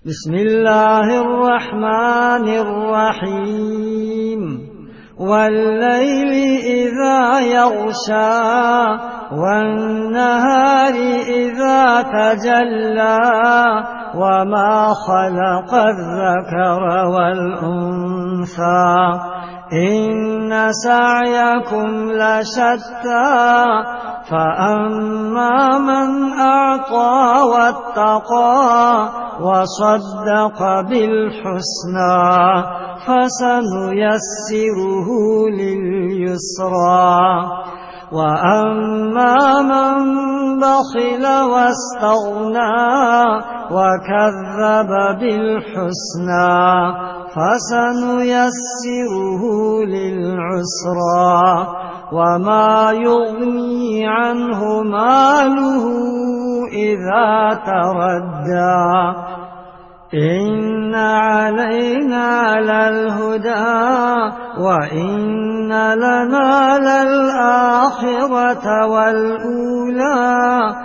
بسم الله الرحمن الرحيم والليل إذا يغشى والنهار إذا تجلى وما خلق الذكر والأنثى إن سعيكم لشتى فأما من أعطى واتقى وصدق بالحسنى فسنيسره لليسرى وأما من بخل واستغنى وكذب بالحسنى فسنيسره للعسرى وما يغني عنه ماله إذا تردى إن علينا للهدى وإن لنا للآخرة والأولى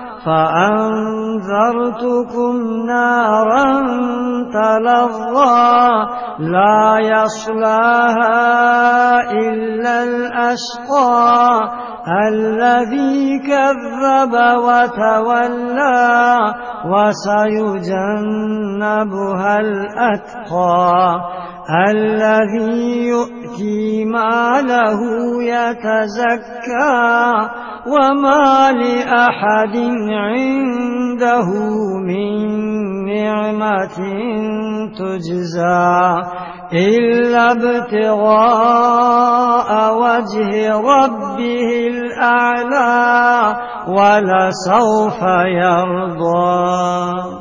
فأنذرتكم نارا تلظى لا يصلاها إلا الأشقى الذي كذب وتولى وسيجنبها الأتقى الذي يؤتي ماله يتزكى وما لأحد عنده من نعمة تجزى إلا ابتغاء وجه ربه الأعلى ولسوف يرضى.